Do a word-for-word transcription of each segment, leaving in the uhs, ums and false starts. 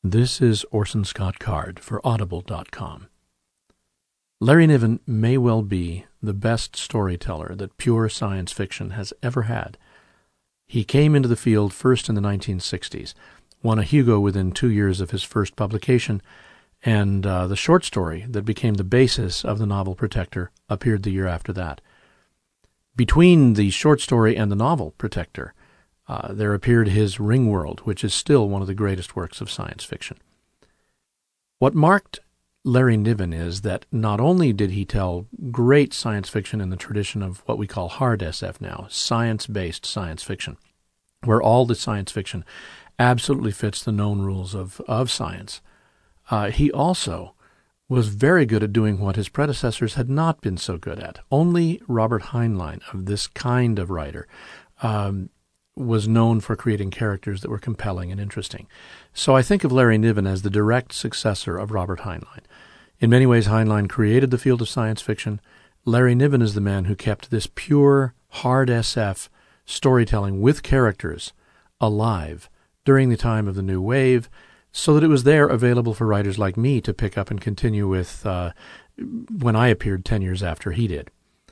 This is Orson Scott Card for Audible dot com. Larry Niven may well be the best storyteller that pure science fiction has ever had. He came into the field first in the nineteen sixties, won a Hugo within two years of his first publication, and uh, the short story that became the basis of the novel Protector appeared the year after that. Between the short story and the novel Protector, Uh, there appeared his Ringworld, which is still one of the greatest works of science fiction. What marked Larry Niven is that not only did he tell great science fiction in the tradition of what we call hard S F now, science-based science fiction, where all the science fiction absolutely fits the known rules of, of science, uh, he also was very good at doing what his predecessors had not been so good at. Only Robert Heinlein, of this kind of writer, um, was known for creating characters that were compelling and interesting. So I think of Larry Niven as the direct successor of Robert Heinlein. In many ways, Heinlein created the field of science fiction. Larry Niven is the man who kept this pure, hard S F storytelling with characters alive during the time of the New Wave, so that it was there available for writers like me to pick up and continue with uh, when I appeared ten years after he did.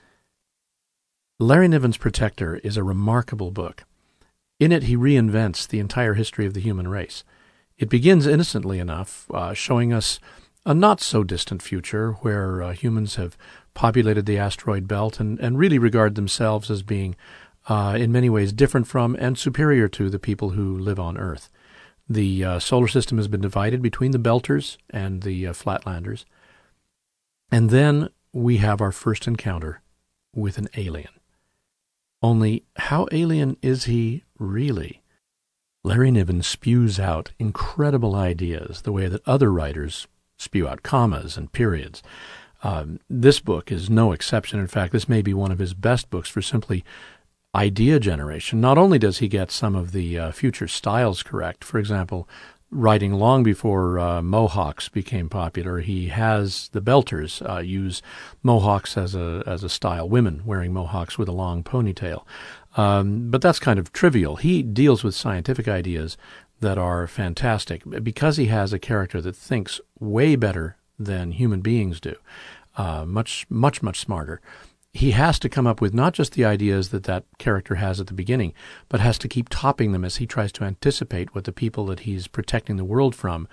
Larry Niven's Protector is a remarkable book. In it, he reinvents the entire history of the human race. It begins innocently enough, uh, showing us a not-so-distant future where uh, humans have populated the asteroid belt and, and really regard themselves as being, uh, in many ways, different from and superior to the people who live on Earth. The uh, solar system has been divided between the Belters and the uh, Flatlanders. And then we have our first encounter with an alien. Only, how alien is he really? Larry Niven spews out incredible ideas the way that other writers spew out commas and periods. Um, this book is no exception. In fact, this may be one of his best books for simply idea generation. Not only does he get some of the uh, future styles correct, for example, writing long before uh, Mohawks became popular, he has the Belters uh, use Mohawks as a as a style, women wearing Mohawks with a long ponytail. Um, but that's kind of trivial. He deals with scientific ideas that are fantastic because he has a character that thinks way better than human beings do, uh, much, much, much smarter. He has to come up with not just the ideas that that character has at the beginning, but has to keep topping them as he tries to anticipate what the people that he's protecting the world from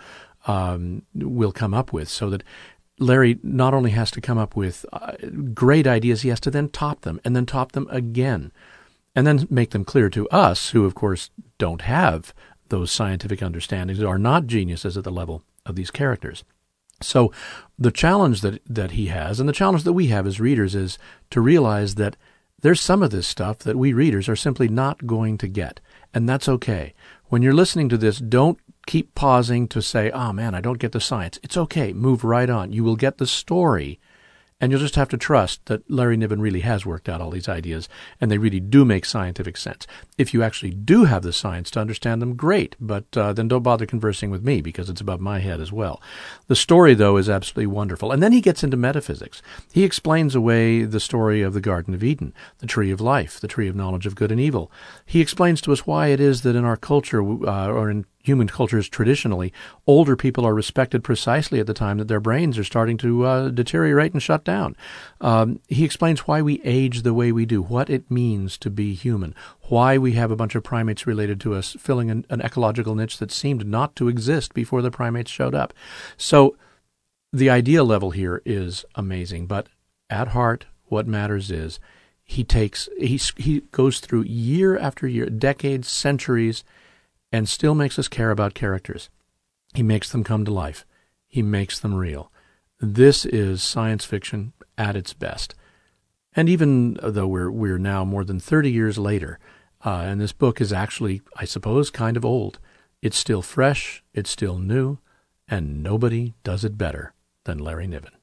um, will come up with, so that Larry not only has to come up with uh, great ideas, he has to then top them, and then top them again, and then make them clear to us, who, of course, don't have those scientific understandings, are not geniuses at the level of these characters. So the challenge that, that he has, and the challenge that we have as readers, is to realize that there's some of this stuff that we readers are simply not going to get, and that's okay. When you're listening to this, don't keep pausing to say, oh man, I don't get the science. It's okay. Move right on. You will get the story, and you'll just have to trust that Larry Niven really has worked out all these ideas, and they really do make scientific sense. If you actually do have the science to understand them, great, but uh, then don't bother conversing with me, because it's above my head as well. The story, though, is absolutely wonderful. And then he gets into metaphysics. He explains away the story of the Garden of Eden, the tree of life, the tree of knowledge of good and evil. He explains to us why it is that in our culture, uh, or in human cultures traditionally, older people are respected precisely at the time that their brains are starting to uh, deteriorate and shut down. Um, he explains why we age the way we do, what it means to be human, why we have a bunch of primates related to us filling an, an ecological niche that seemed not to exist before the primates showed up. So the idea level here is amazing, but at heart, what matters is he takes he he goes through year after year, decades, centuries, and still makes us care about characters. He makes them come to life. He makes them real. This is science fiction at its best. And even though we're we're now more than thirty years later, uh, and this book is actually, I suppose, kind of old, it's still fresh, it's still new, and nobody does it better than Larry Niven.